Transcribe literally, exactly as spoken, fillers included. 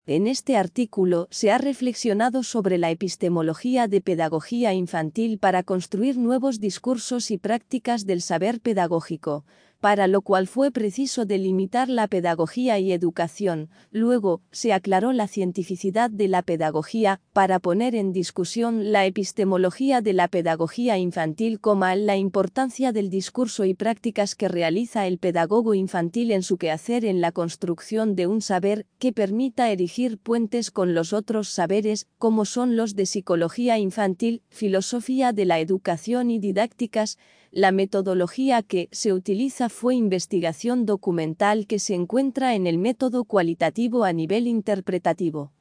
En este artículo se ha reflexionado sobre la epistemología de pedagogía infantil para construir nuevos discursos y prácticas del saber pedagógico, para lo cual fue preciso delimitar la pedagogía y educación. Luego, se aclaró la cientificidad de la pedagogía, para poner en discusión la epistemología de la pedagogía infantil, la importancia del discurso y prácticas que realiza el pedagogo infantil en su quehacer en la construcción de un saber que permita erigir puentes con los otros saberes, como son los de psicología infantil, filosofía de la educación y didácticas. La metodología que se utiliza fue investigación documental que se encuentra en el método cualitativo a nivel interpretativo.